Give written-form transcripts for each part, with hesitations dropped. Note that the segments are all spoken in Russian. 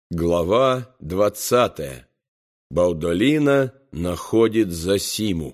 Глава 20. Баудолино находит Зосиму.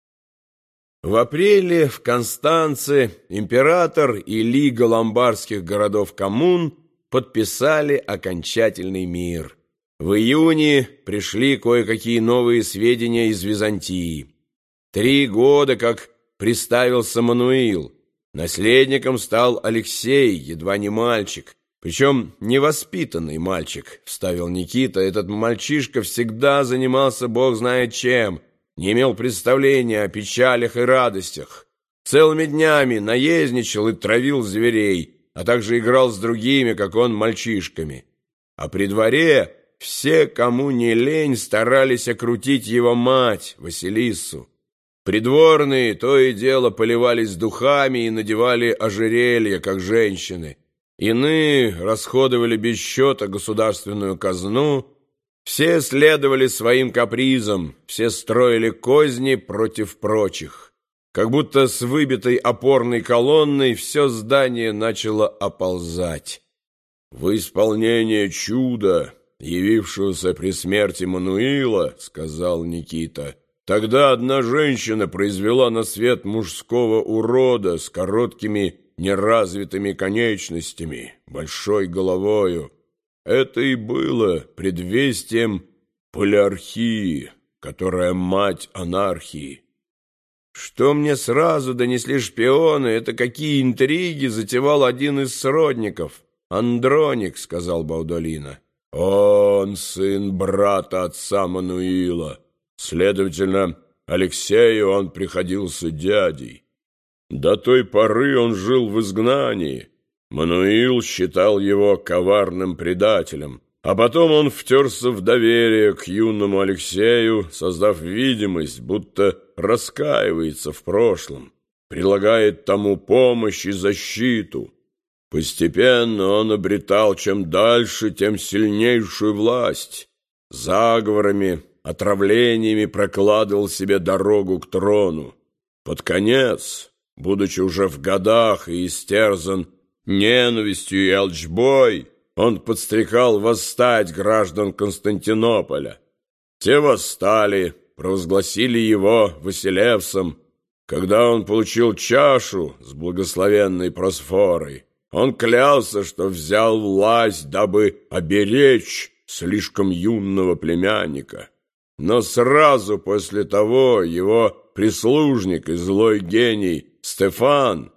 В апреле в Констанце император и Лига ломбардских городов-коммун подписали окончательный мир. В июне пришли кое-какие новые сведения из Византии. 3 года как приставился Мануил. Наследником стал Алексей, едва не мальчик. Причем невоспитанный мальчик, вставил Никита. Этот мальчишка всегда занимался бог знает чем, не имел представления о печалях и радостях. Целыми днями наездничал и травил зверей, а также играл с другими, как он, мальчишками. А при дворе все, кому не лень, старались окрутить его мать, Василиссу. Придворные то и дело поливались духами и надевали ожерелья, как женщины. Иные расходовали без счета государственную казну, все следовали своим капризам, все строили козни против прочих. Как будто с выбитой опорной колонной все здание начало оползать. «В исполнение чуда, явившегося при смерти Мануила, — сказал Никита, — тогда одна женщина произвела на свет мужского урода с короткими неразвитыми конечностями, большой головою. Это и было предвестием полиархии, которая мать анархии. Что мне сразу донесли шпионы, это какие интриги затевал один из сродников. Андроник, — сказал Баудолино. Он сын брата отца Мануила. Следовательно, Алексею он приходился дядей. До той поры он жил в изгнании. Мануил считал его коварным предателем, а потом он втерся в доверие к юному Алексею, создав видимость, будто раскаивается в прошлом, прилагает тому помощь и защиту. Постепенно он обретал чем дальше, тем сильнейшую власть. Заговорами, отравлениями прокладывал себе дорогу к трону. Под конец, будучи уже в годах и истерзан ненавистью и алчбой, он подстрекал восстать граждан Константинополя. Те восстали, провозгласили его Василевсом. Когда он получил чашу с благословенной Просфорой, он клялся, что взял власть, дабы оберечь слишком юного племянника. Но сразу после того его прислужник и злой гений Стефан,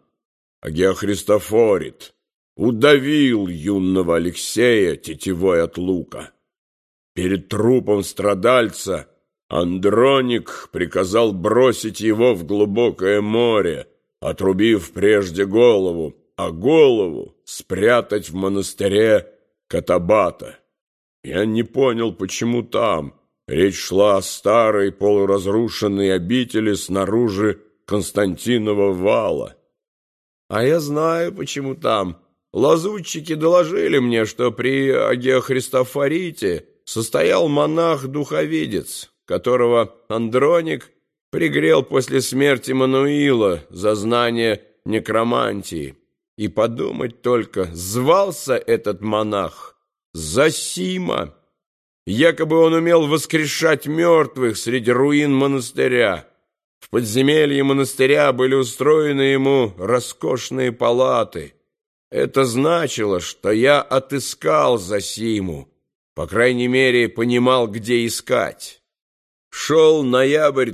Агеохристофорит, удавил юного Алексея тетивой от лука. Перед трупом страдальца Андроник приказал бросить его в глубокое море, отрубив прежде голову, а голову спрятать в монастыре Катабата. Я не понял, почему там. Речь шла о старой полуразрушенной обители снаружи Константинова вала. А я знаю, почему там. Лазутчики доложили мне, что при Агеохристофорите состоял монах-духовидец, которого Андроник пригрел после смерти Мануила за знание некромантии. И подумать только, звался этот монах Зосима. Якобы он умел воскрешать мертвых среди руин монастыря. В подземелье монастыря были устроены ему роскошные палаты. Это значило, что я отыскал Зосиму, по крайней мере, понимал, где искать. Шел ноябрь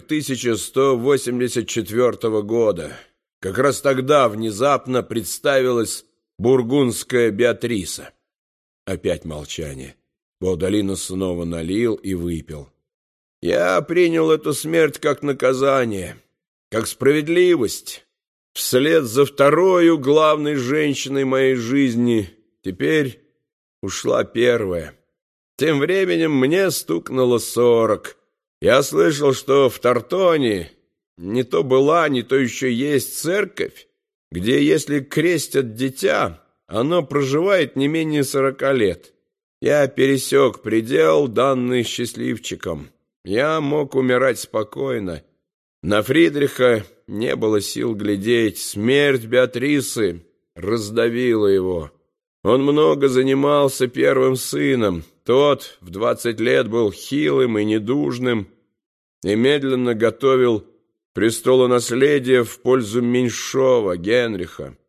1184 года. Как раз тогда внезапно представилась бургундская Беатриса. Опять молчание. Баудолино снова налил и выпил. Я принял эту смерть как наказание, как справедливость. Вслед за второю главной женщиной моей жизни теперь ушла первая. Тем временем мне стукнуло 40. Я слышал, что в Тартоне не то была, не то еще есть церковь, где, если крестят дитя, оно проживает не менее 40 лет. Я пересек предел, данный счастливчиком. Я мог умирать спокойно. На Фридриха не было сил глядеть. Смерть Беатрисы раздавила его. Он много занимался первым сыном. Тот в 20 лет был хилым и недужным и медленно готовил престолонаследие в пользу меньшого Генриха.